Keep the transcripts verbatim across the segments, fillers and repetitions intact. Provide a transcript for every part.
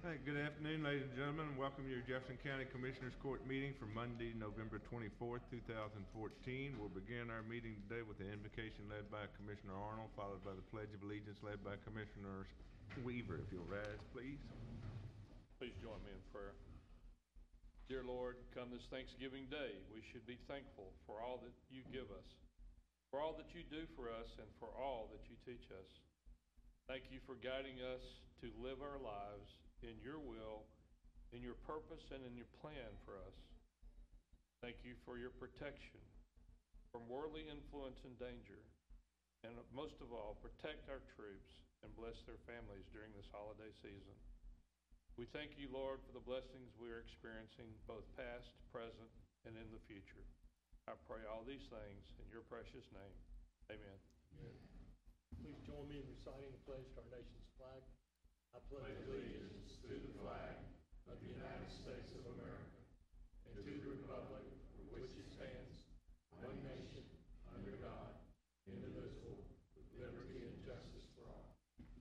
Hey, good afternoon, ladies and gentlemen. Welcome to your Jefferson County Commissioners Court meeting for Monday, November twenty-fourth, two thousand fourteen. We'll begin our meeting today with the invocation led by Commissioner Arnold, followed by the Pledge of Allegiance led by Commissioner Weaver. If you'll rise, please. Please join me in prayer. Dear Lord, come this Thanksgiving Day, we should be thankful for all that you give us, for all that you do for us, and for all that you teach us. Thank you for guiding us to live our lives in your will, in your purpose, and in your plan for us. Thank you for your protection from worldly influence and danger. And most of all, protect our troops and bless their families during this holiday season. We thank you, Lord, for the blessings we are experiencing, both past, present, and in the future. I pray all these things in your precious name. Amen. Amen. Please join me in reciting the pledge to our nation's flag. I pledge allegiance to the flag of the United States of America and to the republic for which it stands, one nation, under God, indivisible, with liberty and justice for all.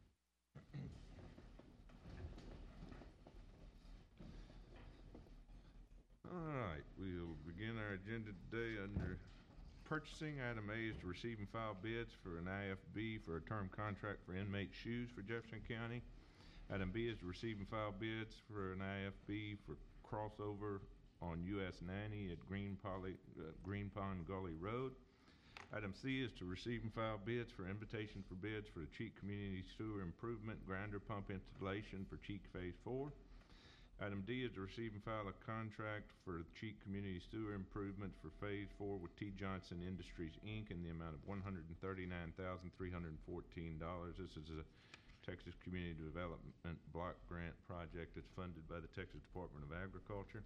All right, we'll begin our agenda today under purchasing. Item A is to receive and file bids for an I F B for a term contract for inmate shoes for Jefferson County. Item B is to receive and file bids for an I F B for crossover on U S ninety at Green, Poly, uh, Green Pond Gully Road. Item C is to receive and file bids for invitation for bids for the Cheek Community Sewer Improvement Grinder Pump installation for Cheek Phase four. Item D is to receive and file a contract for Cheek Community Sewer Improvements for Phase four with T. Johnson Industries, Incorporated in the amount of one hundred thirty-nine thousand three hundred fourteen dollars. This is a Texas Community Development Block Grant project that's funded by the Texas Department of Agriculture.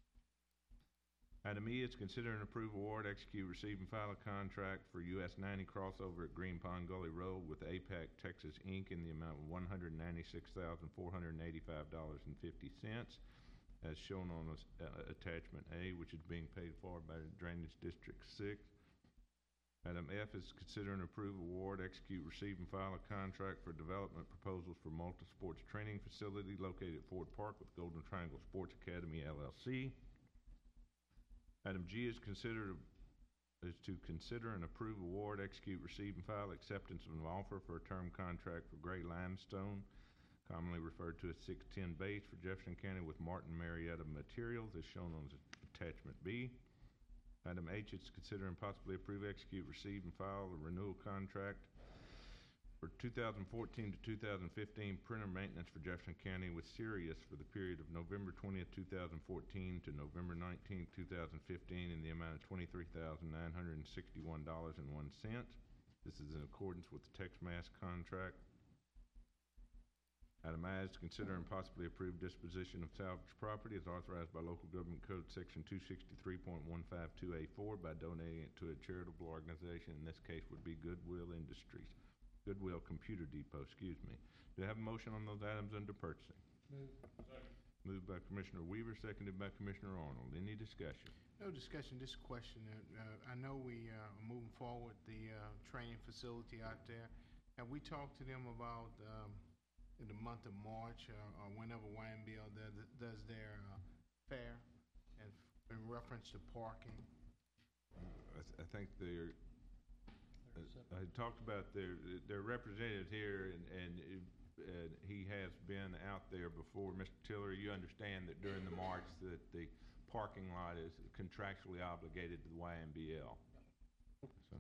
Item E is consider and approve award, execute, receive, and file a contract for U S ninety crossover at Green Pond Gully Road with A PAC Texas Incorporated in the amount of one hundred ninety-six thousand four hundred eighty-five dollars and fifty cents, as shown on uh, attachment A, which is being paid for by Drainage District six. Item F is consider and approve award, execute, receive, and file a contract for development proposals for multi-sports training facility located at Ford Park with Golden Triangle Sports Academy, L L C. Item G is consider is to consider and approve award, execute, receive, and file acceptance of an offer for a term contract for gray limestone, commonly referred to as six ten base for Jefferson County with Martin Marietta Materials, as shown on attachment B. Item H is consider and possibly approve, execute, receive, and file a renewal contract for two thousand fourteen to two thousand fifteen printer maintenance for Jefferson County with Sirius for the period of November twentieth, two thousand fourteen to November nineteenth, two thousand fifteen in the amount of twenty-three thousand nine hundred sixty-one dollars and one cent. This is in accordance with the TexMass contract. Item I is to consider and possibly approve disposition of salvage property as authorized by Local Government Code Section two sixty-three point one five two A four by donating it to a charitable organization. In this case would be Goodwill Industries. Goodwill Computer Depot, excuse me. Do I have a motion on those items under purchasing? Move. Second. Moved by Commissioner Weaver, seconded by Commissioner Arnold. Any discussion? No discussion, just a question. Uh, I know we uh, are moving forward the uh, training facility out there. Have we talked to them about um, in the month of March uh, or whenever Y M B L does, does their uh, fair and in reference to parking? I, th I think they're I talked about their their representative here, and, and uh, he has been out there before. Mister Tillery, you understand that during the March that the parking lot is contractually obligated to the Y M B L. So,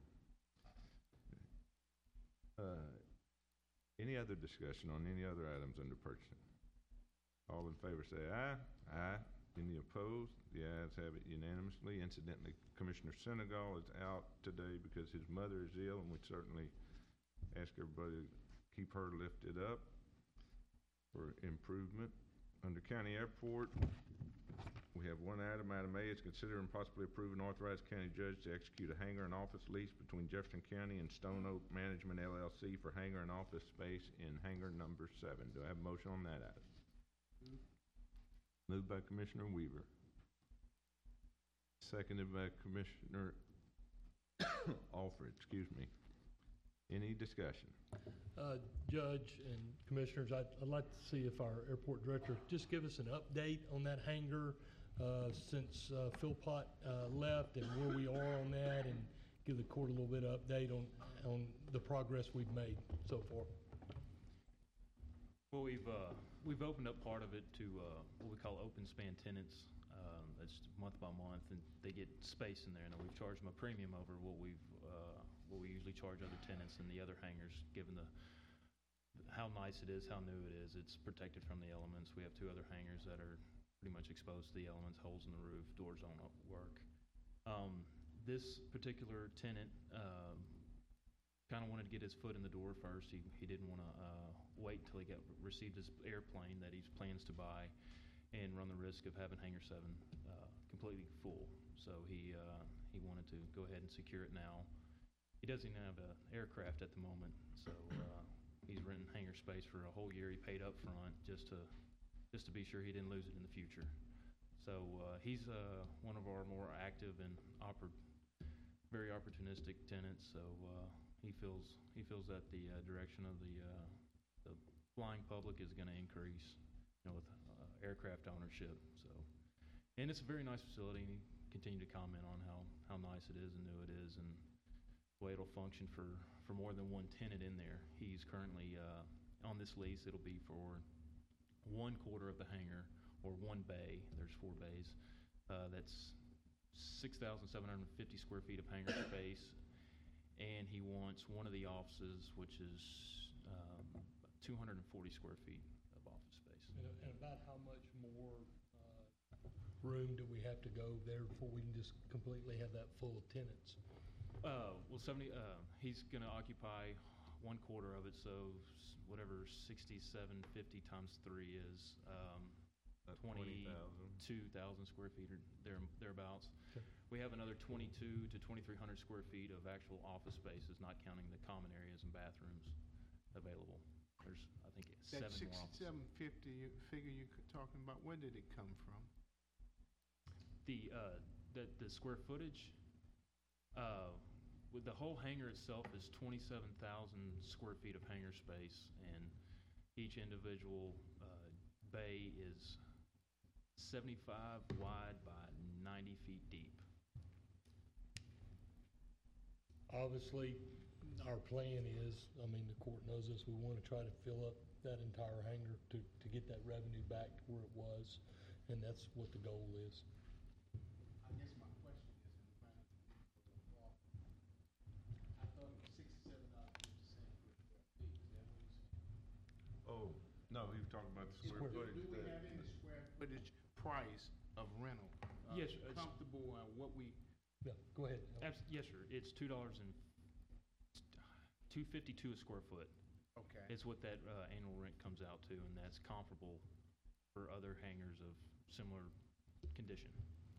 uh, any other discussion on any other items under purchasing? All in favor say aye. Aye. Any opposed? The ayes have it unanimously. Incidentally, Commissioner Senegal is out today because his mother is ill, and we certainly ask everybody to keep her lifted up for improvement. Under County Airport, we have one item. Item A is consider and possibly approve an authorized county judge to execute a hangar and office lease between Jefferson County and Stone Oak Management, L L C for hangar and office space in hangar number seven. Do I have a motion on that item? Mm-hmm. Moved by Commissioner Weaver. Seconded by Commissioner Alfred, excuse me. Any discussion? Uh, Judge and Commissioners, I'd, I'd like to see if our airport director just give us an update on that hangar uh, since uh, Philpott uh, left and where we are on that, and give the court a little bit of update on, on the progress we've made so far. Well, we've, uh, we've opened up part of it to, uh, what we call open span tenants. Um, that's month by month, and they get space in there. Now, we've charged them a premium over what we've, uh, what we usually charge other tenants in the other hangars, given the, how nice it is, how new it is. It's protected from the elements. We have two other hangars that are pretty much exposed to the elements, holes in the roof, doors don't work. Um, this particular tenant, um, kind of wanted to get his foot in the door first. He, he didn't want to, uh, wait till he got, received his airplane that he plans to buy and run the risk of having Hangar seven, uh, completely full. So he, uh, he wanted to go ahead and secure it now. He doesn't even have an aircraft at the moment, so, uh, he's renting hangar space for a whole year. He paid up front just to, just to be sure he didn't lose it in the future. So, uh, he's, uh, one of our more active and oppor- very opportunistic tenants, so, uh, he feels, he feels that the, uh, direction of the, uh, the flying public is gonna increase, you know, with, uh, aircraft ownership, so. And it's a very nice facility, and he continued to comment on how, how nice it is and new it is, and the way it'll function for, for more than one tenant in there. He's currently, uh, on this lease, it'll be for one quarter of the hangar, or one bay, there's four bays. Uh, that's six thousand seven hundred fifty square feet of hangar space, and he wants one of the offices, which is, um, two hundred forty square feet of office space. And, and about how much more uh, room do we have to go there before we can just completely have that full of tenants? Uh, well, seventy, uh, he's gonna occupy one quarter of it, so s- whatever sixty-seven fifty times three is, um, That's twenty thousand. twenty-two thousand square feet or there, thereabouts. Okay. We have another twenty-two to twenty-three hundred square feet of actual office spaces, not counting the common areas and bathrooms available. There's, I think, That seven more offices. sixty-seven fifty figure you're talking about, where did it come from? The, uh, the, the square footage, uh, with the whole hangar itself is twenty-seven thousand square feet of hangar space, and each individual, uh, bay is seventy-five wide by ninety feet deep. Obviously, our plan is, I mean, the court knows this, we want to try to fill up that entire hangar to, to get that revenue back to where it was, and that's what the goal is. I guess my question is, in trying to get for the law, I thought it was sixty-seven dollars fifty cents per square feet, is that what you're saying? Oh, no, he was talking about the square Do- footage. Do we that- have any square footage price of rental? uh, Yes, it's- Comfortable, uh, what we, Yeah, go ahead. Abs- yes, sir. It's two dollars and two fifty-two a square foot. okay. It's what that uh, annual rent comes out to, and that's comparable for other hangars of similar condition.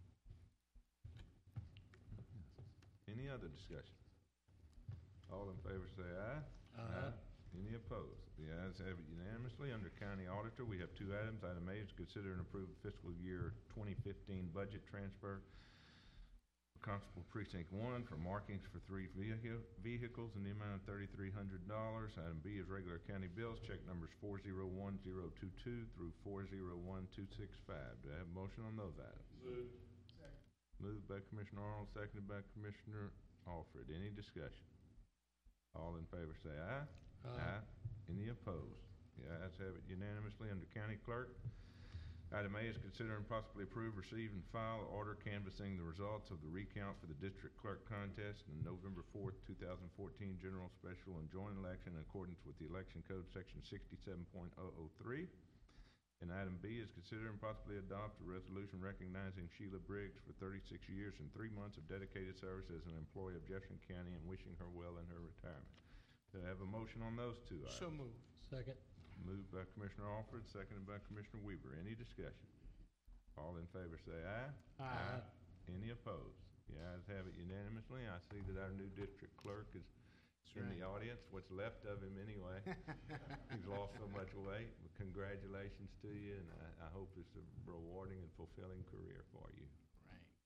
Any other discussion? All in favor say aye. Aye. Any opposed? The ayes have it unanimously. Under County Auditor, we have two items. Item A is consider and approve fiscal year twenty fifteen budget transfer for Constable Precinct One for markings for three vehicle, vehicles in the amount of thirty-three hundred dollars. Item B is regular county bills, check numbers four zero one zero two two through four zero one two six five. Do I have a motion on those items? Moved. Moved by Commissioner Arnold, seconded by Commissioner Alfred. Any discussion? All in favor say aye. Aye. Any opposed? The ayes have it unanimously. Under County Clerk, item A is consider and possibly approve, receive, and file order canvassing the results of the recount for the District Clerk Contest in November fourth, two thousand fourteen General, Special, and Joint Election in accordance with the Election Code, Section sixty-seven point oh oh three. And item B is consider and possibly adopt a resolution recognizing Sheila Briggs for thirty-six years and three months of dedicated service as an employee of Jefferson County and wishing her well in her retirement. Do I have a motion on those two items? So moved. Second. Moved by Commissioner Alford, seconded by Commissioner Weaver. Any discussion? All in favor say aye. Aye. Any opposed? The ayes have it unanimously. I see that our new district clerk is in the audience, what's left of him anyway. He's lost so much weight. But congratulations to you, and I, I hope it's a rewarding and fulfilling career for you.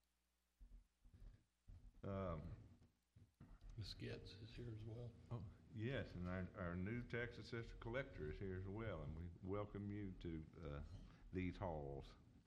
Right. Um, Miz Getz is here as well. oh, Yes, and our, our new tax assessor collector is here as well, and we welcome you to uh, these halls.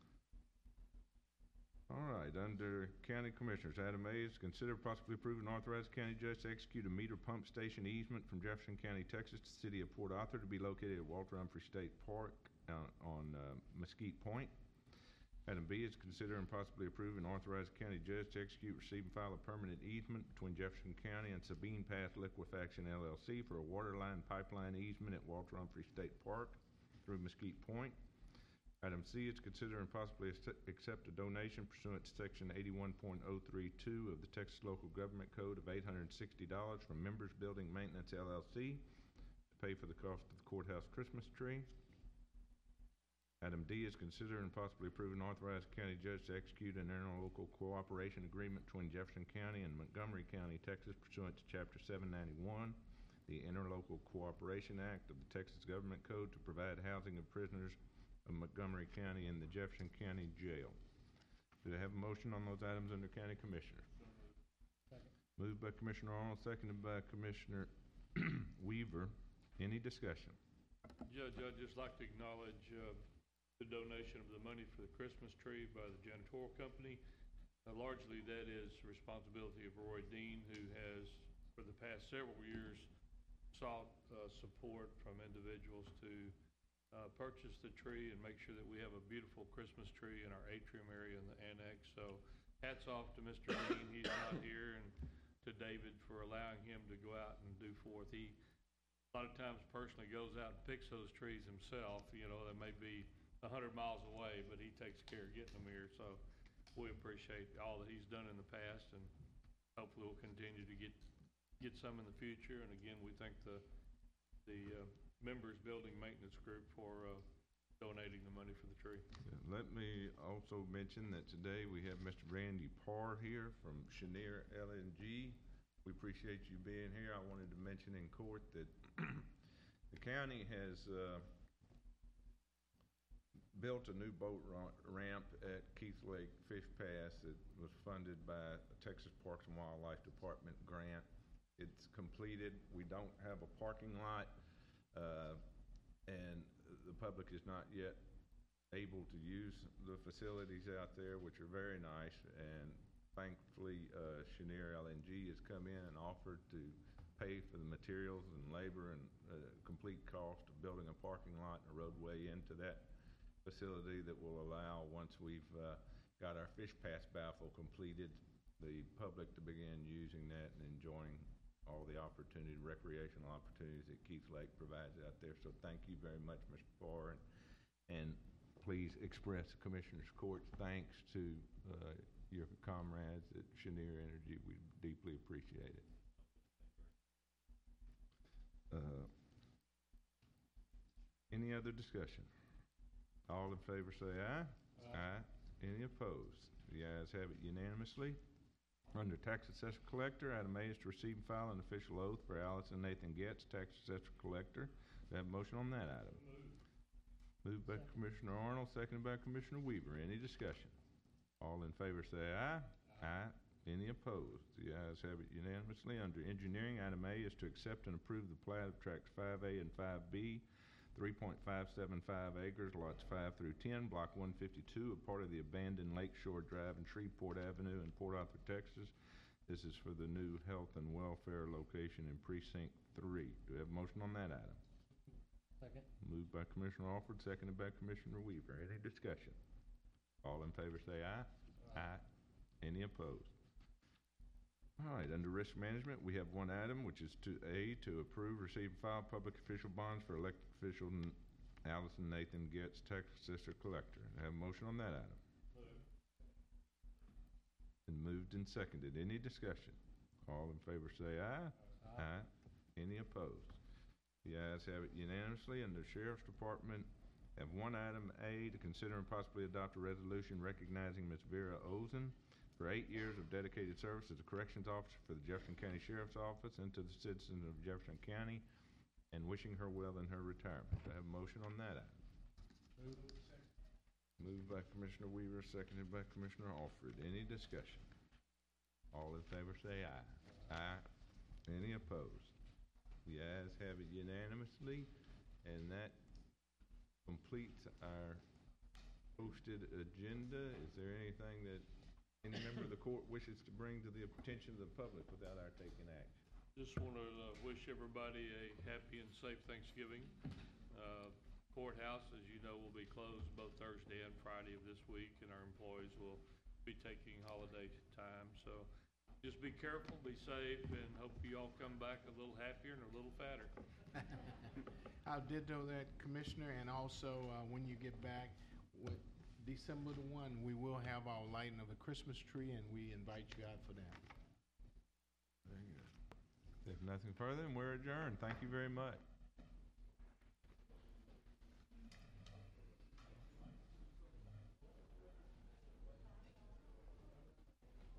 All right, under county commissioners, item A is consider possibly approving and authorize county judge to execute a meter pump station easement from Jefferson County, Texas to city of Port Arthur to be located at Walter Humphrey State Park uh, on uh, Mesquite Point. Item B is consider and possibly approve and authorize the county judge to execute, receive, and file a permanent easement between Jefferson County and Sabine Pass Liquefaction L L C for a water line pipeline easement at Walter Humphrey State Park through Mesquite Point. Item C is consider and possibly accept a donation pursuant to section eighty-one point oh three two of the Texas Local Government Code of eight hundred sixty dollars from Members Building Maintenance L L C to pay for the cost of the courthouse Christmas tree. Item D is consider and possibly approve and authorize the county judge to execute an interlocal cooperation agreement between Jefferson County and Montgomery County, Texas pursuant to Chapter seven ninety-one, the Interlocal Cooperation Act of the Texas Government Code to provide housing of prisoners of Montgomery County in the Jefferson County Jail. Do I have a motion on those items under County Commissioners? Second. Moved by Commissioner Arnold, seconded by Commissioner Weaver. Any discussion? Judge, I'd just like to acknowledge uh, the donation of the money for the Christmas tree by the janitorial company. Uh, largely that is the responsibility of Roy Dean, who has for the past several years sought uh, support from individuals to uh, purchase the tree and make sure that we have a beautiful Christmas tree in our atrium area in the annex. So hats off to Mister Dean, he's not here, and to David for allowing him to go out and do forth. He a lot of times personally goes out and picks those trees himself. You know, they may be a hundred miles away, but he takes care of getting them here. So we appreciate all that he's done in the past, and hopefully we'll continue to get get some in the future. And again, we thank the the uh, Members Building Maintenance Group for uh, donating the money for the tree. Let me also mention that today we have Mister Randy Parr here from Cheniere L N G. We appreciate you being here. I wanted to mention in court that the county has uh, built a new boat ramp at Keith Lake Fish Pass that was funded by a Texas Parks and Wildlife Department grant. It's completed. We don't have a parking lot, uh, and the public is not yet able to use the facilities out there, which are very nice. And thankfully, uh, Cheniere L N G has come in and offered to pay for the materials and labor and uh, complete cost of building a parking lot and a roadway into that facility that will allow, once we've uh, got our Fish Pass baffle completed, the public to begin using that and enjoying all the opportunity, recreational opportunities that Keith Lake provides out there. So thank you very much, Mister Barr, and, and please express the Commissioner's Court's thanks to uh, your comrades at Cheniere Energy. We deeply appreciate it. Uh, any other discussion? All in favor say aye. Aye. Aye. Any opposed? The ayes have it unanimously. Under Tax Assessor Collector, item A is to receive and file an official oath for Allison Nathan Getz, Tax Assessor Collector. Do I have a motion on that item? Moved. Moved by Second. Commissioner Arnold, seconded by Commissioner Weaver. Any discussion? All in favor say aye. Aye. Aye. Any opposed? The ayes have it unanimously. Under Engineering, item A is to accept and approve the plat of tracts five A and five B, three point five seven five acres, lots five through ten, block one fifty-two, a part of the abandoned Lakeshore Drive and Shreveport Avenue in Port Arthur, Texas. This is for the new health and welfare location in precinct three. Do we have a motion on that item? Second. Moved by Commissioner Alford, seconded by Commissioner Weaver. Any discussion? All in favor say aye. Aye. Any opposed? All right, under Risk Management, we have one item, which is to A, to approve, receive, and file public official bonds for elected official N- Allison Nathan Getz, Tax Assessor Collector. Do I have a motion on that item? Moved. Been moved and seconded. Any discussion? All in favor say aye. Aye. Any opposed? The ayes have it unanimously. Under Sheriff's Department, have one item A, to consider and possibly adopt a resolution recognizing Miz Vera Ozen for eight years of dedicated service as a corrections officer for the Jefferson County Sheriff's Office and to the citizens of Jefferson County, and wishing her well in her retirement. Do I have a motion on that item? Moved. Moved by Commissioner Weaver, seconded by Commissioner Alford. Any discussion? All in favor say aye. Aye. Any opposed? The ayes have it unanimously, and that completes our posted agenda. Is there anything that any member of the court wishes to bring to the attention of the public without our taking action? Just want to uh, wish everybody a happy and safe Thanksgiving. Uh, Courthouse, as you know, will be closed both Thursday and Friday of this week, and our employees will be taking holiday time. So just be careful, be safe, and hope you all come back a little happier and a little fatter. I'll ditto that, Commissioner, and also, uh, when you get back, with December the one, we will have our lighting of the Christmas tree, and we invite you out for that. Very good. If nothing further, then we're adjourned. Thank you very much.